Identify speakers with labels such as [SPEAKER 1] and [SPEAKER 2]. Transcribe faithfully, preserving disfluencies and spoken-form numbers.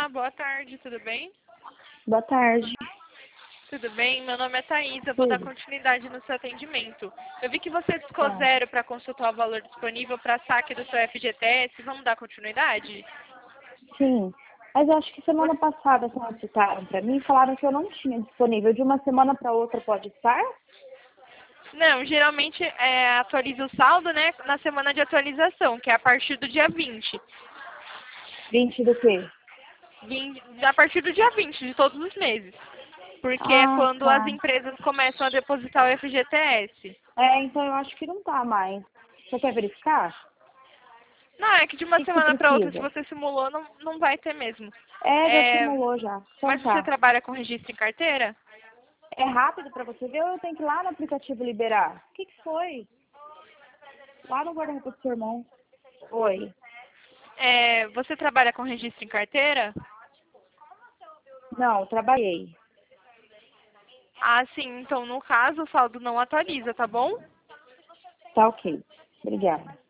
[SPEAKER 1] Olá, boa tarde, tudo bem?
[SPEAKER 2] Boa tarde.
[SPEAKER 1] Tudo bem? Meu nome é Thaís, eu vou dar
[SPEAKER 2] Tudo.
[SPEAKER 1] continuidade no seu atendimento. Eu vi que você discou
[SPEAKER 2] Tá.
[SPEAKER 1] zero para consultar o valor disponível para saque do seu F G T S. Vamos dar continuidade?
[SPEAKER 2] Sim. Mas eu acho que semana passada solicitaram para mim e falaram que eu não tinha disponível. De uma semana para outra pode estar?
[SPEAKER 1] Não, geralmente é, atualiza o saldo, né, na semana de atualização, que é a partir do dia vinte.
[SPEAKER 2] Vinte do quê?
[SPEAKER 1] Vim- A partir do dia vinte de todos os meses. Porque é
[SPEAKER 2] Ah,
[SPEAKER 1] quando as
[SPEAKER 2] tá.
[SPEAKER 1] empresas começam a depositar o F G T S.
[SPEAKER 2] É, então eu acho que não tá mais. Você quer verificar?
[SPEAKER 1] Não, é que de
[SPEAKER 2] O
[SPEAKER 1] uma
[SPEAKER 2] que, que você
[SPEAKER 1] semana para outra, se
[SPEAKER 2] precisa?
[SPEAKER 1] você simulou, não, não vai ter mesmo.
[SPEAKER 2] É, já
[SPEAKER 1] É,
[SPEAKER 2] simulou já. Então
[SPEAKER 1] mas você
[SPEAKER 2] tá.
[SPEAKER 1] trabalha com registro em carteira?
[SPEAKER 2] É rápido para você ver ou eu tenho que ir lá no aplicativo liberar? O que, que foi? Lá no guarda-roupa do seu irmão. Oi.
[SPEAKER 1] É, você trabalha com registro em carteira?
[SPEAKER 2] Não, trabalhei.
[SPEAKER 1] Ah, sim. Então, no caso, o saldo não atualiza, tá bom?
[SPEAKER 2] Tá ok. Obrigada.